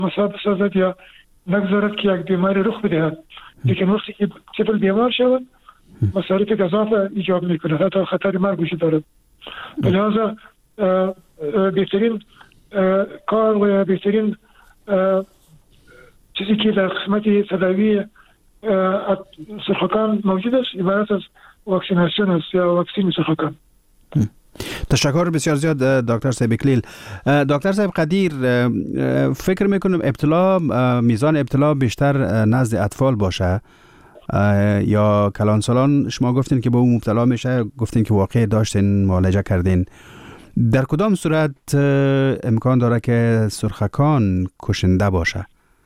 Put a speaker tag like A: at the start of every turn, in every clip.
A: مصاب بسازد یا نگذارد که یک بیماری رخ بدهد. لیکن وقتی که طفل بیمار شود مصارف گزاف ایجاد میکنه، حتی خطر مرگ وجود دارد. لذا بهترین کار و بهترین چیزی که در قسمت تداوی سرخوکان موجود است عبارت از واکسیناسیون است یا واکسین سرخوکان.
B: تشکر بسیار زیاد دکتر صاحب اکلیل. دکتر صاحب قدیر، فکر میکنم میزان ابتلا بیشتر نزد اطفال باشه یا کلانسالان؟ شما گفتین که به اون مبتلا میشه، گفتین که واقع داشتین معالجه کردین. در کدام صورت امکان داره که سرخکان کشنده باشه؟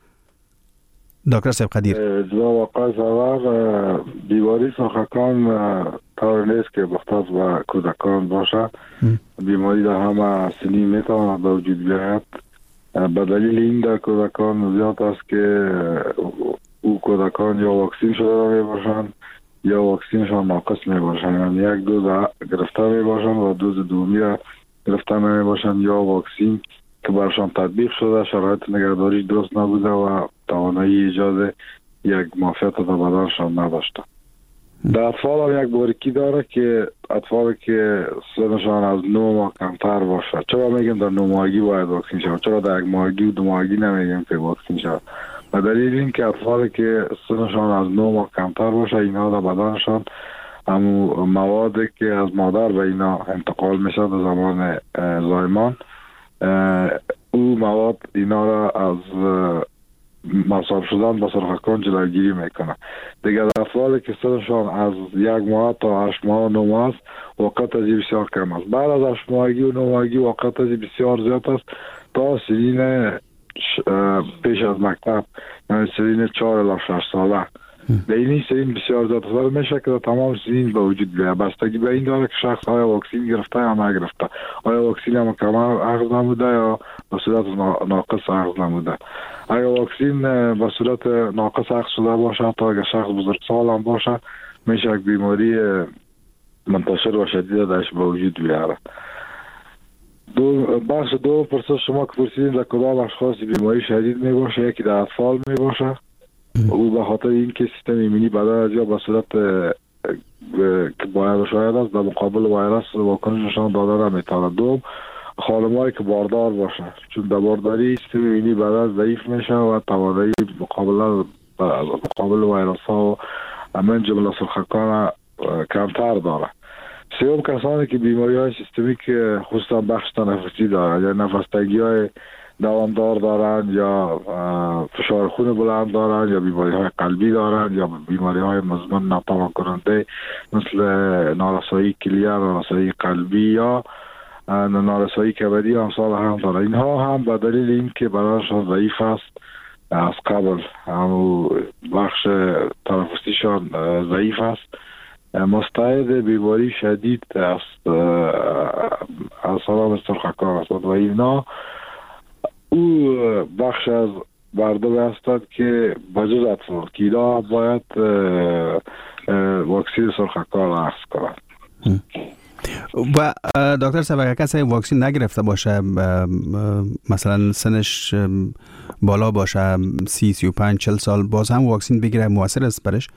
B: دکتر صاحب قدیر.
C: دو واقع سوار بیماری سرخکان طور نیست که مختص به کودکان باشه. بیماری در همه سنین میتواند به وجود بیاید. به دلیل این در کودکان زیاد است که او کودکان یا واکسین شده می باشند یا واکسینشان ناقص می باشند، یعنی یک دوز گرفته می باشند و دوز دومی را گرفته می باشند، یا واکسین که برشان تطبیق شده شرایط نگهداری درست نبوده و توانایی ایجاد یک معافیت در بدنشان نداشته. در اطفال هم یک باریکی داره که اطفالی که سنشان از 9 ماه کمتر باشه، چرا میگیم در 9 ماهگی باید واکسین شود، چرا در 1 ماهگی و 2 ماهگی نمیگیم که واکسین شود؟ و دلیل این که اطفالی که سنشان از 9 ماه کمتر باشه اینا در بدنشان همون موادی که از مادر به اینا انتقال میشه در زمان زایمان، او مواد اینا را از مصاب شدن با سرخکان جلوگیری میکنه. دیگر اطفالی که سنشان از 1 ماه تا 8 ماه و 9 ماه است وقت ازی بسیار کم است. بعد از 8 ماهگی و 9 ماهگی وقت ازی بسیار زیاد است تا سنین پیش از مکتب، یعنی سنین 4 الی 6 ساله. به این سنین بسیار زیاد است میشه که تمام سنین به وجود بیاید. بستگی به این داره که شخص آیا واکسین گرفته یا نگرفته، آیا واکسین هم کامل اخذ نموده یا به صورت ناقص اخذ نموده. اگر واکسین به صورت ناقص اخذ شده باشه تا اگر شخص بزرگسال هم باشه میشه یک بیماری منتشر و شدید درش به وجود بیاره. بخش دو پرسش شما که پرسیدین در کدام اشخاص بیماری شدید می باشه، یکی در اطفال می باشه. او به خاطر اینکه سیستم ایمنی بدن از یا به صورت که باید شاید است در مقابل ویروس واکنششان داده نمیتونه. دوم خانمایی که باردار باشه، چون در بارداری سیستم ایمنی بدن ضعیف میشه و توانایی مقابل ویروس ها و من جمله سرخکان کمتر داره. سوم کسانی که بیماری های سیستمیک خصوصا بخش تنفسی دارند یا نفس‌تنگی های دوامدار دارند یا فشار خون بلند دارند یا بیماری های قلبی دارند یا بیماری های مزمن ناتوان کننده مثل نارسایی کلیه، نارسایی قلبی یا نارسایی کبدی و امثال هم دارند. اینها هم به دلیل اینکه بدنشان ضعیف است از قبل، هم بخش تنفسیشان ضعیف است، مستعد بیماری شدید است از سلام سرخکان است و اینا او بخش از مردم هستند که بجز اطفال که اینا باید واکسین سرخکان اخذ کنند.
B: و دکتر صاحب اگر کسی واکسین نگرفته باشه، مثلا سنش بالا باشه 30 35 40 سال، باز هم واکسین بگیره موثر است برش؟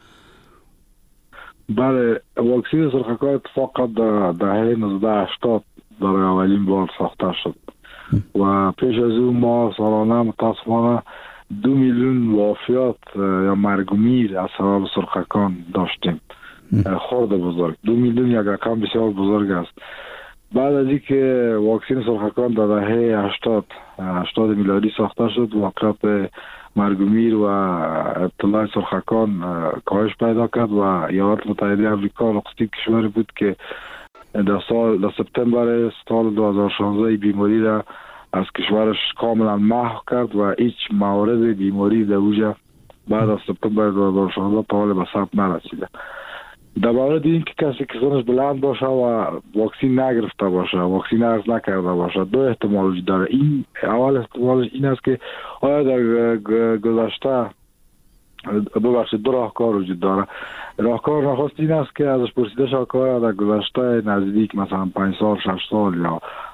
C: بله، واکسین سرخکان اتفاقا در دهه 1980 برای اولین بار ساخته شد و پیش از اون ما سالانه متاسفانه 2 میلیون وفات یا مرگ و میر از سبب سرخکان داشتیم. خورد بزرگ 2 میلیون یک رقم بسیار بزرگ است. بعد از اینکه واکسین سرخکان در دهه 80 میلادی ساخته شد، واقعیت مرگ و میر و ابتلا سرخکان کاهش پیدا کرد و ایالات متحده آمریکا نخستین کشوری بود که در سپتامبر سال 2016 بیماری را از کشورش کاملا محو کرد و هیچ مورد بیماری در اوجه بعد از سپتامبر 2016 تا حال به ثبت نرسیده. در مورد این که کسی که سنش بلند باشه و واکسین نگرفته باشه، واکسین اخذ نکرده باشه، دو احتمال وجود داره. این اول احتمالش این است که آیا در گذشته دو راهکار وجود داره. راهکار نخست این است که ازش پرسیده شد که در گذشته نزدیک مثلا 5 سال 6 سال یا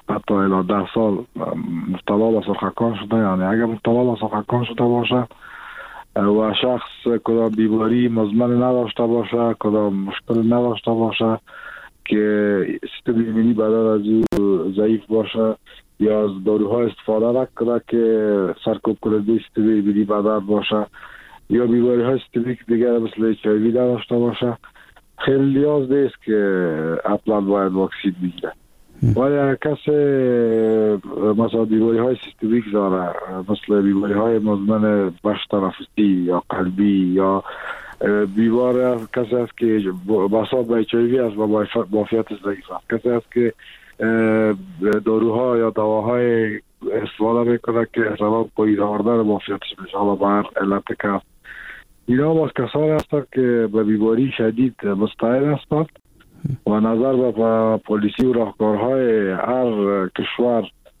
C: حتی الی 10 سال مبتلا به سرخکان شده، یعنی اگر مبتلا به سرخکان شده باشه و شخص کدام بیماری مزمن نداشته باشه، کدام مشکل نداشته باشه که سیستم ایمنی بدن از او ضعیف باشه یا از داروها استفاده نکنه که سرکوب کننده سیستم ایمنی بدن باشه یا بیماری های سیستمیک دیگر مثل HIV نداشته باشه، خیلی نیاز نیست که اصلا باید واکسین بگیره. ولی کسی مثلا بیماری های سیستمیک داره، مثل بیماری های مزمن بخش تنفسی یا قلبی یا بیمار کسی است که بساط به HIV است و معافیت ضعیف است، کسی است که داروها یا دواهای استفاده میکنه که سبب پایین آوردن معافیتش میشه، حالا با هر علت که اینا باز کسانی هستند که به بیماری شدید مستعد هستند و نظر به پالیسی و راهکارهای هر کشور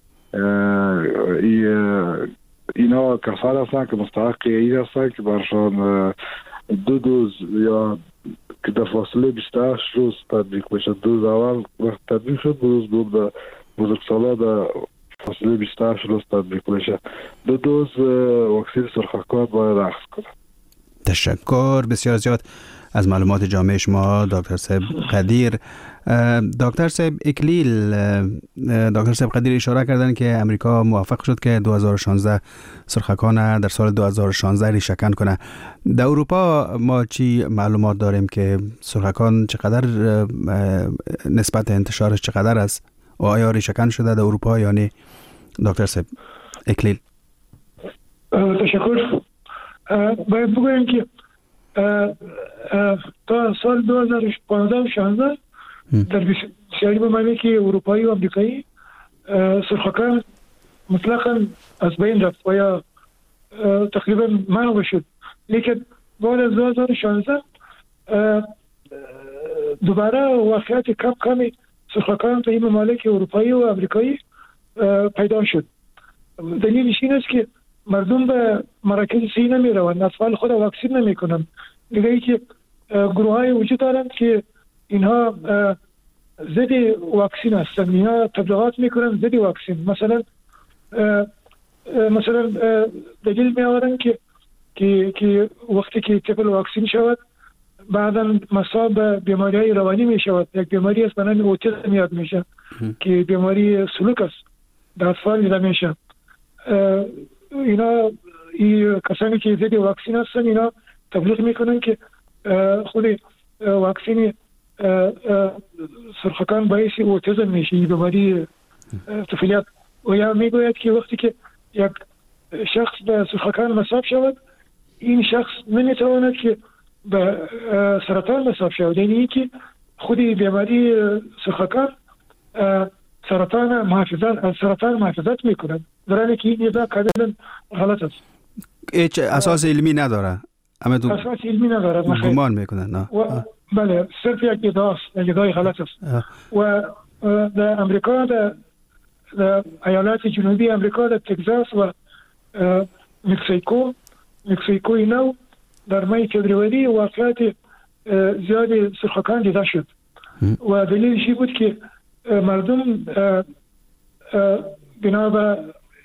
C: اینا کسانی هستند که مستحق این هستند که برشان 2 دوز یا که در فاصله 28 روز تطبیق بشه. دوز اول وقت تطبیق شد، دوز دوم بزرگسالا در فاصله 28 روز تطبیق بشه. 2 دوز واکسن سرخکان باید اخذ کنه.
B: تشکر بسیار زیاد از معلومات جامع شما دکتر صاحب قدیر. دکتر صاحب اکلیل، دکتر صاحب قدیر اشاره کردن که امریکا موفق شد که 2016 سرخکان در سال 2016 ریشه‌کن کنه. در اروپا ما چی معلومات داریم که سرخکان چقدر نسبت انتشارش چقدر است و آیا ریشه‌کن شده در اروپا یا نه؟ دکتر صاحب اکلیل.
A: تشکر. باید بگویم که تا سال 2015-16 در بسیاری ممالک اروپایی و امریکایی سرخکان مطلقاً از بین رفت و یا تقریبا منع شد، لیکن بعد از 2016 دوباره واقعیت کمی سرخکان تا این ممالک اروپایی و امریکایی پیدا شد. دلیلش این است که مردم به مراکز صحی نمی روند، اطفال خود واکسین نمی کنند. دیگه ای که گروه های وجود دارند که اینها ضد واکسین هستند، اینها تبلیغات می کنند ضد واکسین. مثلا دلیل می آورند که وقتی که طفل واکسین شود بعدا مصاب به بیماری های روانی می شود. یک بیماری است به نام اوتیسم یاد میشه که بیماری سلوک است، در اطفال دیده میشه. اینا کسانی که ضد واکسین هستن اینا تبلیغ میکنن که خود واکسین سرخکان باعث اوتیسم میشه، بیماری طفولیت. و یا میگوید که وقتی که یک شخص به سرخکان مصاب شود این شخص نمیتواند که به سرطان مصاب شود، یعنی اینکه خود بیماری سرخکان سرطان محافظت میکنند، در حالی که این ادعا کاملا غلط است.
B: هیچ اساس علمی نداره.
A: اساس علمی نداره،
B: گمان میکنن.
A: بله، صرف یک ادعای غلط است. و در امریکا، در ایالات جنوبی امریکا، در تگزاس و مکسیکوی نو در ماه فبروری واقعات زیاد سرخکان دیده شد و دلیلش بود که مردم بنا به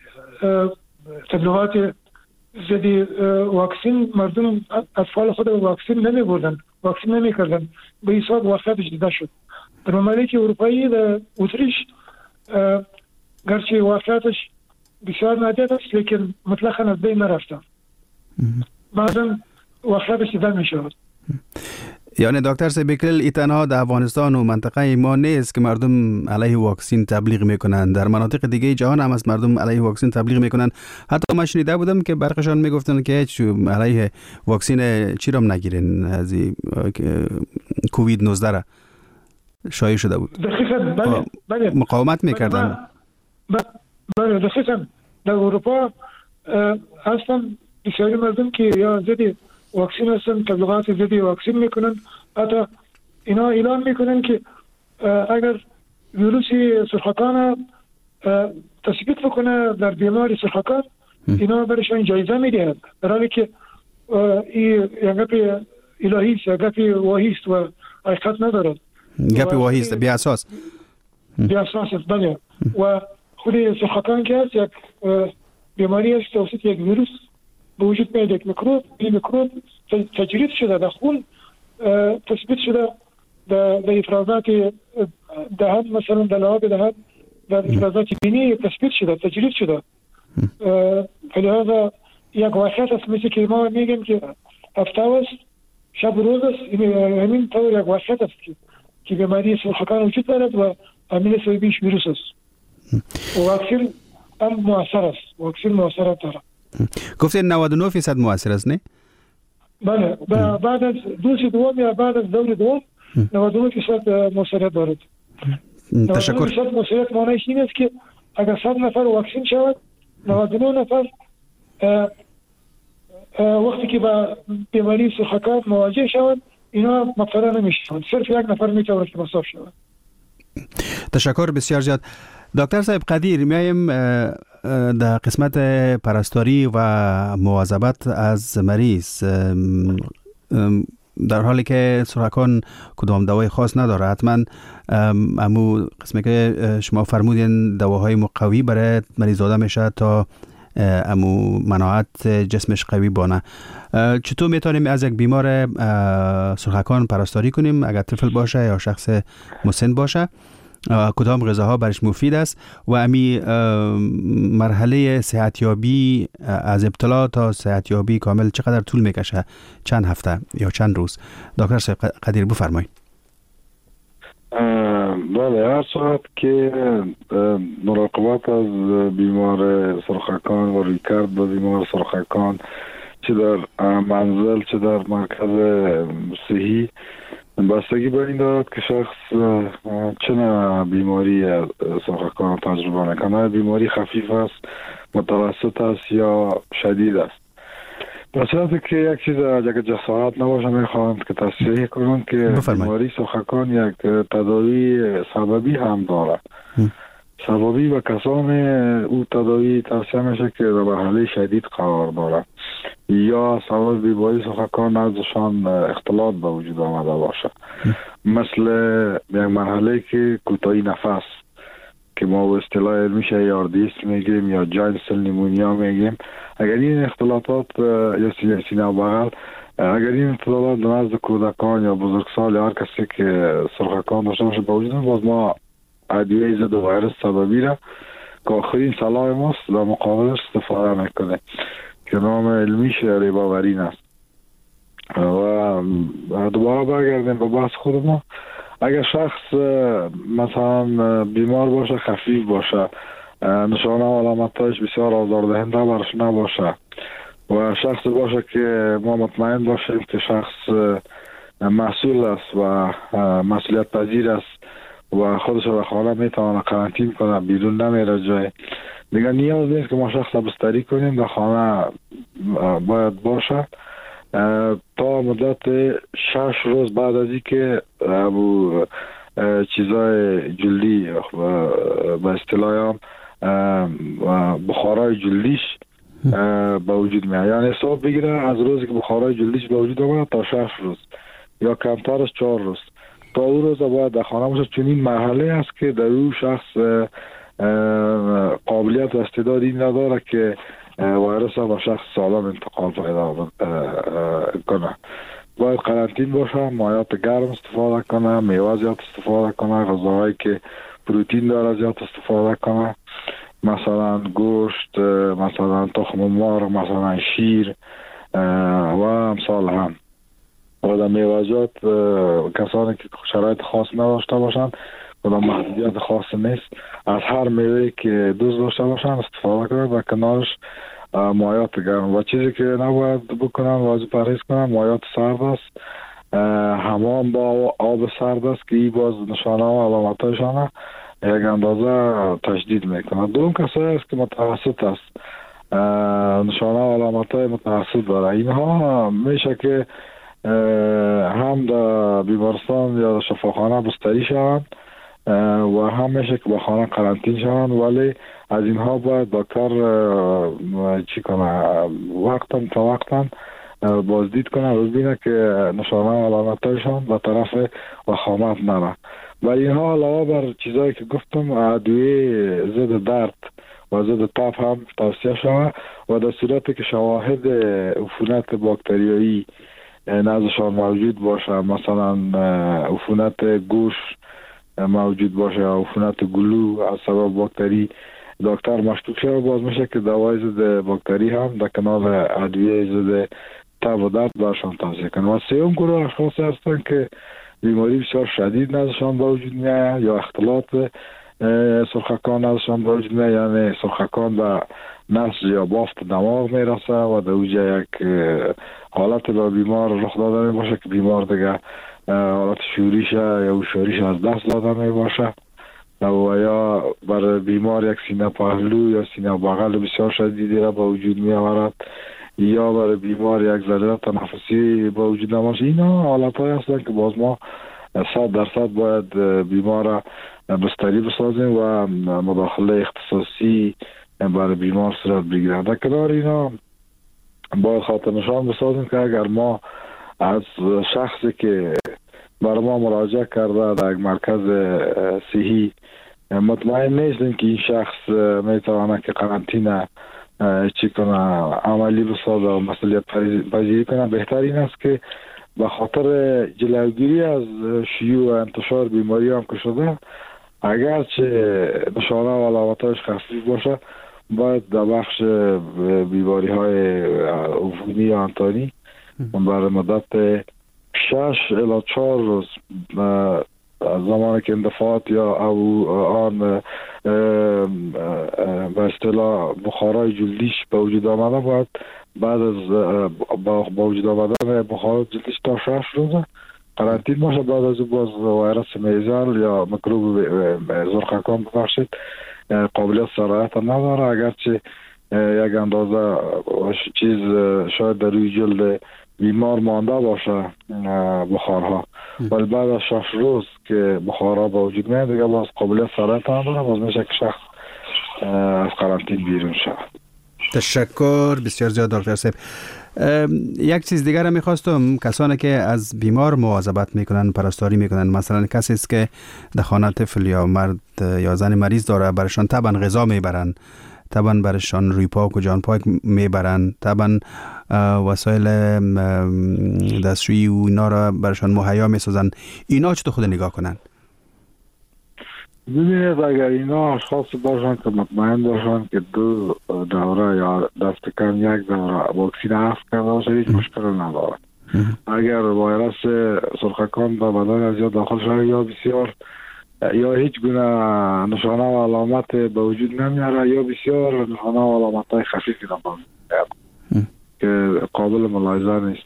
A: تبلیغات ضد واکسین مردم اطفال خود واکسین نمی بردن، واکسین نمی کردن، به حساب واقعاتش دیده شد. در ممالک اروپایی در اتریش گرچه واقعاتش بسیار نادر است لیکن مطلقاً از بین نرفته، بعضا واقعاتش دیده می شود.
B: یعنی دکتر صاحب اکلیل این تنها در افغانستان و منطقه ما نیست که مردم علیه واکسین تبلیغ میکنن، در مناطق دیگه جهان هم از مردم علیه واکسین تبلیغ میکنن. حتی من شنیده بودم که برخشان میگفتن که هیچ علیه واکسین چی را نگیرین، از کووید 19 را شایع شده بود.
A: دقیقاً بله.
B: مقاومت میکردن.
A: بله دقیقاً. در اروپا اصلا بسیاری مردم که یا ضد واکسین هستن تبلیغات ضد واکسین میکنن، حتی اینا اعلان میکنن که اگر ویروس سرخکان تثبیت بکنه در بیماری سرخکان اینا برشان جایزه میدهند، در حالی که این گپ الهی است، گپ واهی است و حقیقت ندارد.
B: گپ واهی است، بی اساس.
A: بی اساس است. بله و خود سرخکان که هست یک بیماری است توسط یک ویروس به وجود میاد، یک میکروب. این میکروب تجرید شده در خون، تثبیت شده در افرازات دهن، مثلا در لعاب دهن، در افرازات بینی تثبیت شده، تجرید شده. فلهذا یک واقعیت است، مثل که ما میگیم که هفته است شب روز است، همین طور یک واقعیت است که بیماری سرخکان وجود دارد و عامل سببیش ویروس است و واکسن هم مؤثر است، واکسن مؤثرات دارد.
B: گفتین 99% مؤثر است نه؟
A: بله، بعد از دوز دوم یا بعد از دور دوم 99% مؤثریت دارد.
B: تشکر.
A: 99% مؤثریت معنیش این است که اگر 100 نفر واکسن شود، 99 نفر وقتی که با بیماری سرخکان مواجه شود اینا مبتلا نمیشوند، صرف یک نفر میتواند که مصاب شود.
B: تشکر بسیار زیاد. دکتر صاحب قدیر، میایم در قسمت پرستاری و مواظبت از مریض. در حالی که سرخکان کدام دوای خاص نداره، حتما امو قسمی که شما فرمودین دواهای مقوی برای مریض داده میشه تا امو مناعت جسمش قوی بانه. چطور میتونیم از یک بیمار سرخکان پرستاری کنیم، اگر طفل باشه یا شخص مسن باشه؟ کدام غذاها برش مفید است و امی مرحله صحتیابی از ابتلا تا صحتیابی کامل چقدر طول میکشه؟ چند هفته یا چند روز؟ دکتر صاحب قدیر بفرمایید.
C: بله، هر صورت که مراقبت از بیمار سرخکان و رویکرد با بیمار سرخکان چه در منزل چه در مرکز صحی بستگی بر این دارد که شخص چه نوع بیماری سرخکان تجربه میکنه. بیماری خفیف است، متوسط است یا شدید است. در صورتی که یک چیز یک جسارت نباشه میخواهند که تصحیح کنند که بیماری سرخکان یک تداوی سببی هم دارد. سببی و کسان او تداوی توصیه میشه که در مرحله شدید قرار دارد یا سبب بیماری سرخکان نزدشان اختلاط به وجود آمده باشه، مثل یک مرحله که کوتاهی نفس که ما به اصطلاح علمیش ARDS میگیم یا جاینت سل نیمونیا میگیم. اگر این اختلاطات یا سینه و بغل، اگر این اختلاطات نزد کودکان یا بزرگسال یا هر کسی که سرخکان داشته باشه به وجود، باز ما ادویه ضد ویروس سببی را که آخرین صلاح ماست در مقابلش استفاده میکنه که نام علمیش ریباورین است. و دوباره برگردیم به بحث خود ما. اگر شخص مثلا بیمار باشه، خفیف باشه، نشانه و علامتایش بسیار آزاردهنده برش نباشه و شخص باشه که ما مطمئن باشیم که شخص مسئول است و مسئولیت پذیر است و خودش را خانه میتونه قرنطین کنه، بیرون نمیره جای دیگه، نیاز نیست که ما شخص را بستری کنیم، در خانه باید باشه تا مدت 6 روز بعد از اینکه چیزای جلدی به اصطلاح بخارای جلدیش به وجود میاد. یعنی حساب بگیره از روزی که بخارای جلدیش به وجود آمد تا 6 روز یا کمترش 4 روز، تا اون روز باید در خانه باشه، چون این مرحله است که در اون شخص قابلیت و استعداد این نداره که ویروس با شخص سالم انتقال پیدا کنه. باید قرنطین باشه، مایات گرم استفاده کنه، میوه زیاد استفاده کنه، غذاهایی که پروتئین داره زیاد استفاده کنه، مثلا گوشت، مثلا تخم مرغ، مثلا شیر و امثال هم. و در میوه‌جات کسانی که شرایط خاص نداشته باشند و در محدودیت خاص نیست، از هر میوه‌ای که دوست داشته باشند استفاده کنند و کنارش مایات گرم. و چیزی که نباید بکنن واجب پرهیز کنن مایات سرد است، حمام با آب سرد است که این باز نشانه و علامتایشان یک اندازه تشدید میکنه. دوم کسایی است که متوسط است، نشانه و علامتای متوسط داره. اینها میشه که هم در بیمارستان یا در شفاخانه بستری شوند و هم میشه که با خانه قرنطین شوند، ولی از اینها باید دکتر چی کنه، وقتا تا وقتا بازدید کنه و ببینه که نشانه و علامتایشان به طرف وخامت نره. و اینها علاوه بر چیزایی که گفتم ادویه ضد درد و ضد تب هم توصیه شود و در صورتی که شواهد عفونت باکتریایی نزدشان موجود باشه، مثلا عفونت گوش موجود باشه یا عفونت گلو از سبب باکتری، دکتر مشکوک شده باز میشه که دوای ضد باکتری هم در کنار ادویه ضد تب و درد برشان توصیه کنه. و سوم گروه اشخاص هستن که بیماری بسیار شدید نزدشان به وجود میاد یا اختلاط سرخکان نزدشان به وجود میاد، یعنی سرخکان به نسج یا بافت دماغ میرسه و در اوجه یک حالت به بیمار رخ داده می باشه که بیمار دیگه حالت شوریش یا هوشیاریش از دست داده می باشه و یا بر بیمار یک سینه پهلو یا سینه بغل بسیار شدیدی را به وجود می آورد یا برای بیمار یک ضرورت تنفسی با وجود نماشه. اینا حالت های هستن که باز ما 100% باید بیمار را بستری بسازیم و مداخله اختصاصی برای بیمار صورت بگیرند. در کنار اینا باید خاطر نشان بسازیم که اگر ما از شخصی که برای ما مراجعه کرده در یک مرکز صحی مطمئن نیستیم که این شخص میتواند که قرنطینه چی کنه عملی بسازه و مسئولیت پذیری کنه، بهتر این است که به خاطر جلوگیری از شیوع و انتشار بیماری هم که شده، اگرچه نشانه و علامت‌هایش خفیف باشه، باید در بخش بیماری های عفونی یا انتانی برای مدت 6 الی 4 روز از زمانی که اندفاعات یا آن به اصطلاح بخارای جلدیش به وجود آمده، باید بعد از با وجود آمدن بخارای جلدیش تا 6 روز قرنطین باشه. بعد از باز ویروس میزل یا میکروب زرخکان ببخشید قابلیت سرایت نداره، اگرچه یک اندازه چیز شاید در روی جلد بیمار مانده باشه بخارها، ولی بعد از 6 روز که بخارها با وجود میاد دیگه باز قابلیت سرایت نداره، باز میشه که شخص از قرنطین بیرون شود.
B: تشکر بسیار زیاد دکتر صاحب. یک چیز دیگر هم میخواستم، کسانی که از بیمار مواظبت میکنن، پرستاری میکنن، مثلا کسی است که در خانه طفل یا مرد یا زن مریض داره، برشان طبعا غذا میبرن، طبعا برشان روی پاک و جان پاک میبرن، طبعا وسایل دستشویی و اینا را برشان مهیا میسازن. اینا چطور خود نگاه کنن؟
C: ببینید اگر اینا اشخاص باشن که مطمئن باشن که 2 دوره یا دست کم 1 دوره واکسین اخذ کرده باشه، هیچ مشکل نداره. اگر ویروس سرخکان به بدن از داخل شده یا بسیار یا هیچ گونه نشانه و علامت به وجود نمیاره یا بسیار نشانه و علامت های خفیفی را که قابل ملاحظه نیست.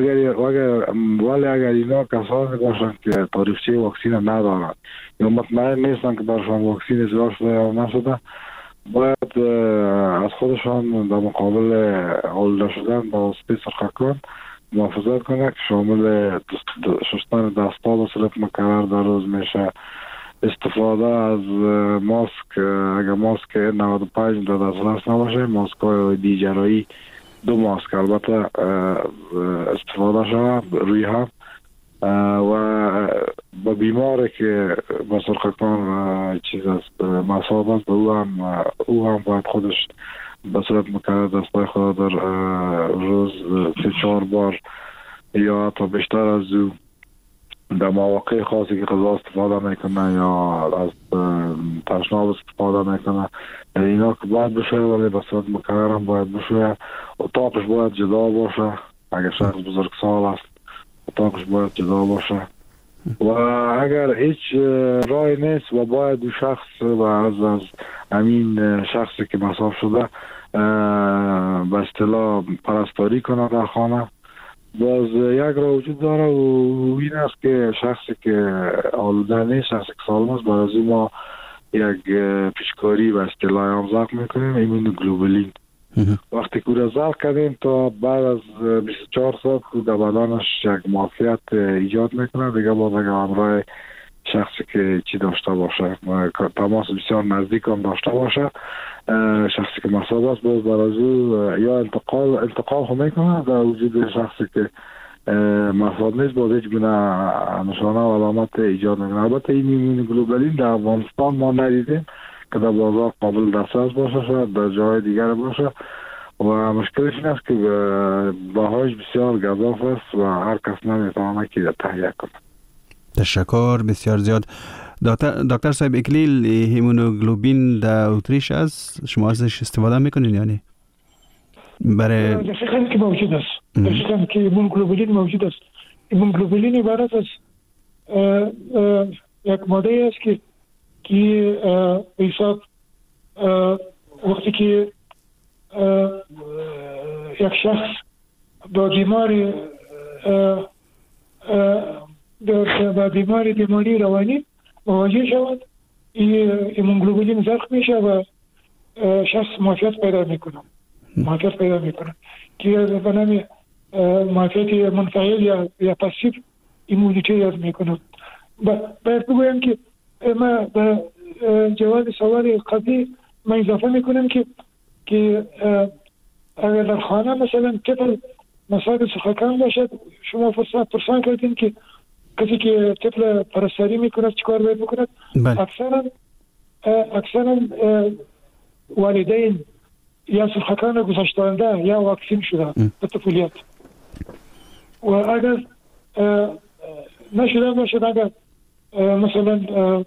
C: ولی اگر اینا کسانی باشن که تاریخچه واکسین ندارن یا مطمئن نیستن که برشان واکسین اجرا شده یا نشده، باید از خودشان در مقابل آلوده شدن با واسطه سرخکان محافظت کنه که شامل شستن دست‌ها به صورت مکرر در روز میشه، استفاده از ماسک اگر ماسک 95 در دسترس نباشه، ماسک های دیجرایی 2 ماسک البته استفاده شده روی هم، و با بیماری که با سرخکان چیز است مصاب است او هم باید خودش به صورت مکرر دستای خود در روز 3-4 بار یا حتی بیشتر از او در مواقع خاصی که غذا استفاده میکنه یا از تشناب استفاده میکنه اینا که باید بشه، ولی به صورت مکرر هم باید بشه. اتاقش باید جدا باشه، اگر شخص بزرگسال است اتاقش باید جدا باشه و اگر هیچ رای نیست و باید دو شخص و از همین شخصی که مصاب شده به اصطلاح پرستاری کنه در خانه، باز یک را وجود داره و این است که شخصی که آلوده نیست، شخصی که سالم است، باید از ما یک پیشکاری به اصطلاح امضاق میکنیم ایمونوگلوبولین. وقتی که را کردیم تا بعد از 24 ساعت که در بدنش یک معافیت ایجاد میکنه دیگه، باز اگر همراه شخصی که چی داشته باشه تماس بسیار نزدیک هم داشته باشه، شخصی که مصاب است، باز برای یا انتقال هم میکنه در وجود شخصی که مفاد نیست، باز هیچ گونه نشانه و علامت ایجاد نکنه. البته این ایمونوگلوبولین در افغانستان ما ندیدیم که در بازار قابل دسترس باشه، شاید در جای دیگر باشه و مشکلش این است که بهایش بسیار گزاف است و هر کس نمیتونه که تهیه کنه.
B: تشکر بسیار زیاد. دکتر صاحب اکلیل، هیمونوگلوبین در اتریش است، شما ازش استفاده میکنین یعنی؟ برای
A: دقیقاً که موجود است، دقیقاً که هیمونوگلوبولین موجود است. هیمونوگلوبولین عبارت از یک ماده است که به حساب وقتی که یک شخص با بیماری روانی مواجه شود، هیمونوگلوبولین زرق میشه و شخص معافیت پیدا میکنه که به نام معافیت منفعل یا پاسیو ایمونیته یاد میکنه. باید بگویم که ما به جواب سوال قبلی ما اضافه میکنم که اگر در خانه مثلا طفل مصاب سخنکان باشد، شما پرسان کردین که کسی که طفل پرستاری میکند چیکار باید بکند؟ اکثرا والدین یا سخنکان گذاشتنده یا واکسین شده به طفولیت و اگر نشده باشد، اگر مثلا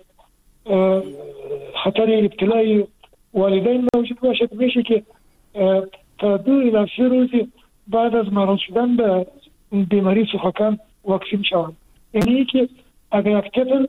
A: خطر ابتلای والدین موجود باشد، میشه که تا 2 الی 3 روز بعد از معرض شدن به بیماری سخنکان واکسین شوند. یعنی که اگر یک طفل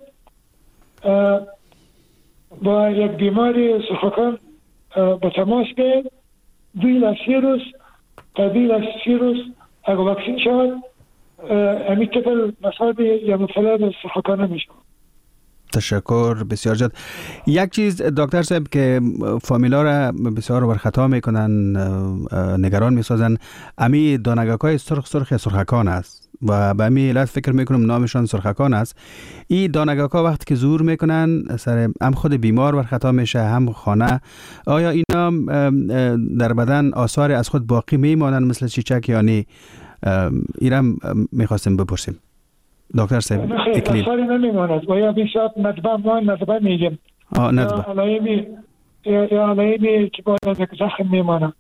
A: با یک بیماری سخنکان به تماس بیاید، 2 الی 3 روز تا 2 الی 3 روز اگر واکسین شود، امی طفل مصاب یا مبتلا به سخنکان نمیشه.
B: تشکر بسیار زیاد. یک چیز دکتر صاحب که فامیلا را بسیار برخطا میکنن، نگران میسازن، امی دانگکای سرخ سرخکان است و به امی علت فکر میکنم نامشان سرخکان است. این دانگکا وقتی که ظهور میکنن سر هم خود بیمار برخطا میشه هم خانه، آیا اینا در بدن آثار از خود باقی میمانن مثل چیچک یا نی؟ ایرم میخواستیم بپرسیم دکتر صاحب.
A: اکلیل آثاری نمیماند و یا بیشتر ندبه میگیم یا علایمی که باید یک زخم میماند.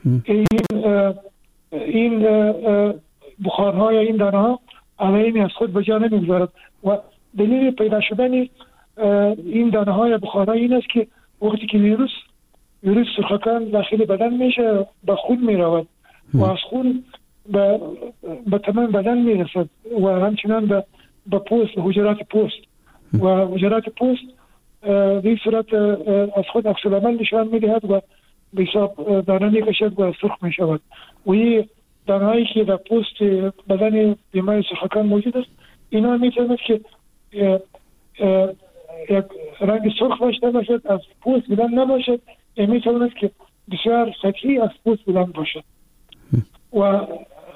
A: این بخارها یا این دانه ها علایمی از خود به جا نمیگذارد و دلیل پیدا شدن این دانه ها یا بخارها این است که وقتی که ویروس سرخکان داخل بدن میشه به خون میرود و از خون به تمام بدن میرسد و همچنان به پوست، حجرات پوست و حجرات پوست به صورت از خود عکس العمل نشان میدهد و به حساب دانه میکشد و سرخ میشود و این دانه هایی که در پوست بدن بیمار سرخکان موجود است، اینا میتواند که یک رنگ سرخ داشته باشد، از پوست بلند نباشد، میتواند که بسیار سطحی از پوست بلند باشد و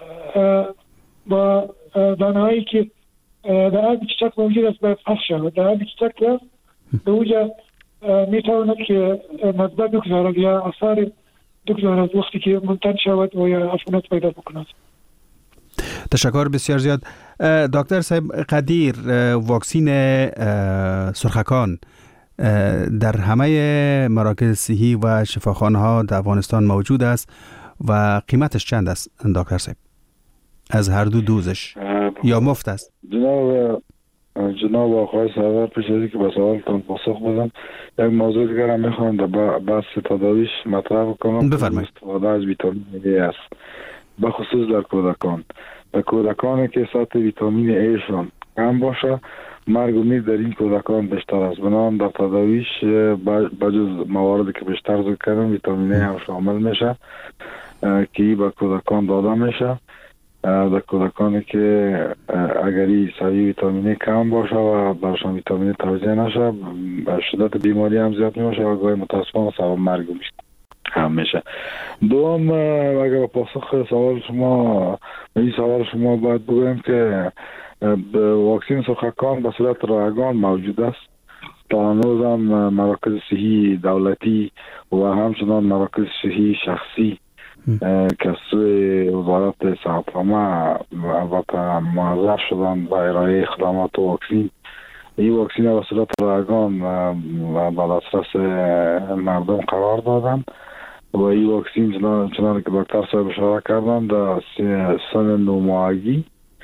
A: با دانه هایی که در آب چیچک موجود است باید پخش شود. در آب چیچک است به اوجا میتواند که مدبه بگذارد یا اثار بگذارد وقتی که منتن شود و یا عفونت پیدا بکند.
B: تشکر بسیار زیاد. دکتر صاحب قدیر، واکسین سرخکان در همه مراکز صحی و شفاخانه ها در افغانستان موجود است و قیمتش چند است دکتر صاحب؟ از هر دو دوزش یا مفت است؟
C: جناب آقای سرور، پیش از اینکه به سوالتان پاسخ بدم یک موضوع دیگر هم میخوام در بحث تداویش مطرح کنم.
B: بفرمایید.
C: استفاده از ویتامین A است به خصوص در کودکان. در کودکانی که سطح ویتامین A شان کم باشه، مرگ و میر در این کودکان بیشتر است. بنابراین در تداویش بجز مواردی که بیشتر ذکر کردم ویتامین A هم شامل میشه که به کودکان داده میشه. در کودکانی که اگری سوی ویتامین کم باشه و برشان ویتامین توزیع نشه، شدت بیماری هم زیاد میشه و گاهی متاسفانه سبب مرگ هم میشه. دوم، اگر پاسخ سوال شما این سوال شما باید بگویم که واکسین سرخکان به صورت رایگان موجود است. تا هنوز هم مراکز صحی دولتی و همچنان مراکز صحی شخصی که سوی وزارت صحت‌عامه البته معذب شدن با ارائه خدمات واکسین. این واکسین را به صورت رایگان به دسترس مردم قرار دادن و این واکسین چنانکه که دکتر صاحب اشاره کردن در سن 9 ماهگی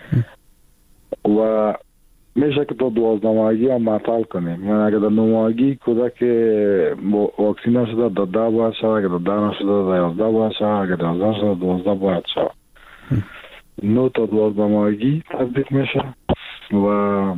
C: و میشه که تا 12 ماهگی هم معطل کنیم. یعنی اگر در 9 ماهگی کودک واکسین نشده در 10 باید شود، اگر در 10 نشده در 11 باید شود، اگر در 11 شده 12 باید شود. 9 تا 12 ماهگی تطبیق میشه و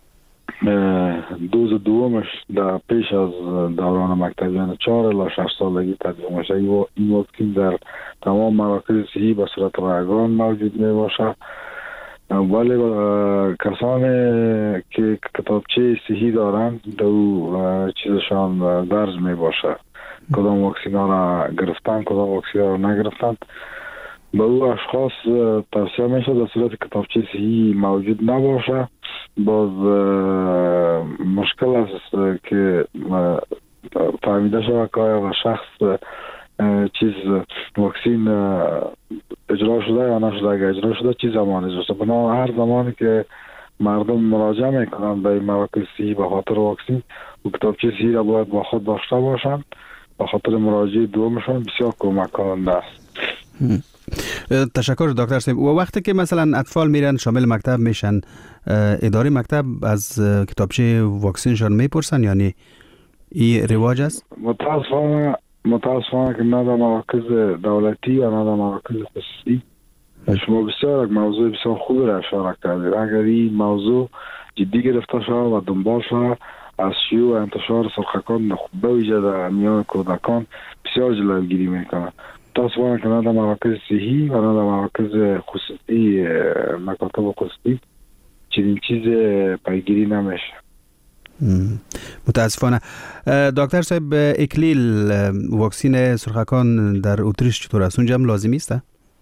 C: دوز دومش در پیش از دوران مکتبیان 4 الی 6 سالگی تطبیق میشه. این واکسین در تمام مراکز صحی به صورت رایگان موجود می باشه، ولی کسانی که کتابچه صحی دارند دو چیزشان درج می باشه کدام واکسین ها را گرفتن کدام واکسین ها را نگرفتن. به او اشخاص توصیه میشه در صورت کتابچه صحی موجود نباشه. باز مشکل است که فهمیده شود که آیا شخص چیز واکسین اجرا شده یا نشده. اگر اجرا شده چی زمان اجرا شده. بنا هر زمانی که مردم مراجعه میکنن به مراکز صحی به خاطر واکسین و کتابچه صحی را باید با خود داشته باشند. به خاطر مراجعه دومشان بسیار کمک کننده است.
B: تشکر دکتر صاحب. و وقتی که مثلا اطفال میرن شامل مکتب میشن، اداره مکتب از کتابچه واکسینشان میپرسن؟ یعنی این رواج است؟
C: متاسفانه که نه در مراکز دولتی و نه در مراکز خصوصی. شما بسیار یک موضوع بسیار خوبی را اشاره کردید. اگر این موضوع جدی گرفته شود و دنبال شود از شیوع و انتشار سرخکان به ویژه در میان کودکان بسیار جلوگیری میکنه. متاسفانه که نه در مراکز صحی و نه در مراکز خصوصی مکاتب خصوصی چنین چیز پیگیری نمیشه.
B: متاسفانه. دکتر صاحب، اکلیل واکسین سرخکان در اتریش چطور است؟ اونجا هم لازمی است؟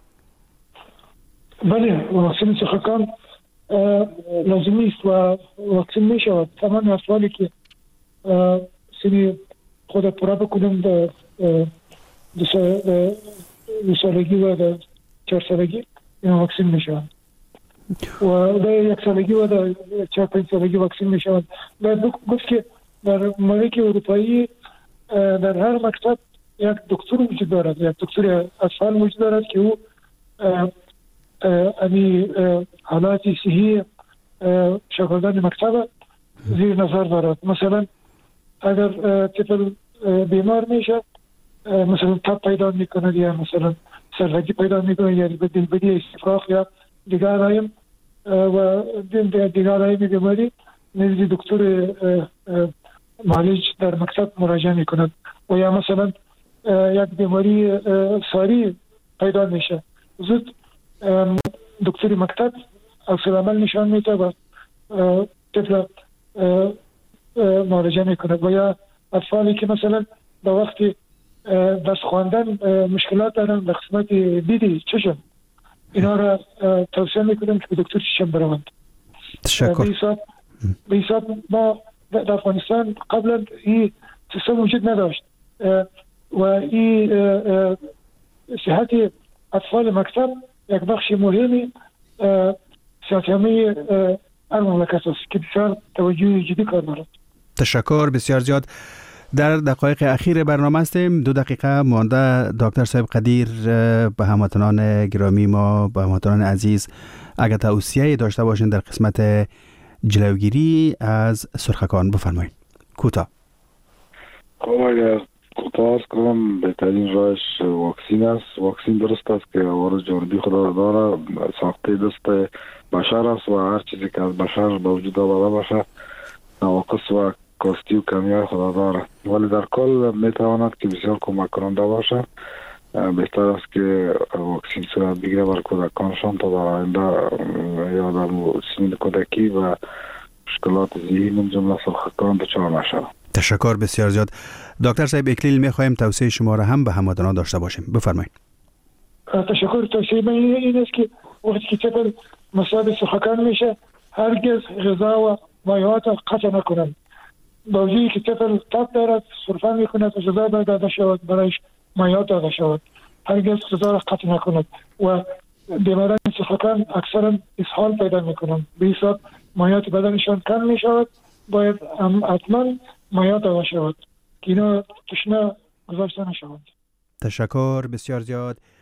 A: بله، واکسین سرخکان لازمی است و واکسین می شود. تمام افرادی که سنی خود پورا بکنند دو سالگی و 4 سالگی این واکسین می شود و در 1 سالگی و در 4-5 سالگی واکسین می شود. باید گفت که در مملکت اروپایی در هر مکتب یک دکتر وجود دارد، یک دکتر اطفال وجود دارد که او امی حالات صحی شاگردان مکتب زیر نظر دارد. مثلا اگر طفل بیمار میشه، مثلا تب پیدا میکنه یا مثلا سردرد پیدا میکنه یا دلبری استفراغ یا دیگر علائم و دیگر علائم بیماری، نزد دکتر معالج در مکتب مراجعه میکند. و یا مثلا یک بیماری ساری پیدا میشه، زود دکتر مکتب عکس العمل نشان میده و طفل مراجعه میکند. و یا اطفالی که مثلا در وقتی دست خواندن مشکلات دارن در قسمت دیدی چشم، اینا را توصیه میکنم که به دکتر چشم بروند.
B: تشکر.
A: به حساب ما در افغانستان قبلا این سیستم وجود نداشت و این صحت اطفال مکتب یک بخش مهمی صحت عامه هر مملکت است که بسیار توجه جدی کار دارد.
B: تشکر بسیار زیاد. در دقایق اخیر برنامه هستیم، 2 دقیقه مانده. دکتر صاحب قدیر، به هموطنان گرامی ما، به هموطنان عزیز، اگر توصیه داشته باشین در قسمت جلوگیری از سرخکان بفرمایید. کوتاه.
C: خب اگر کوتاه کنم، بهترین راهش واکسین است. واکسین درست است که عوارض جانبی خود داره، ساخته دست بشر است و هر چیزی که از بشر به وجود آورده باشه نواقص و کاستی و کمیای خود داره، ولی در کل میتواند که بسیار کمک کننده باشه. بهتر است که واکسین صورت بگیره بر کودکانشان تا در آینده یا در سن کودکی و مشکلات ذهنی من جمله سرخکان دچار نشود.
B: تشکر بسیار زیاد. دکتر صاحب اکلیل، میخوایم توصیه شما را هم به هموطنان داشته باشیم، بفرمایید.
A: تشکر. توصیه من این است که وقتی که طفل مصاب سرخکان میشه هرگز غذا و مایعات قطع نکنند. با وجودی که طفل تب دارد، سرفه میکند و غذا باید داده شود، برایش مایعات داده شود هرگز غذا را قطع نکند و بیماران سخکان اکثرا اسهال پیدا میکنند، به حساب مایات بدنشان کم می شود. باید حتما مایات دوا شود که اینا تشنه گذاشته نشود.
B: تشکر بسیار زیاد.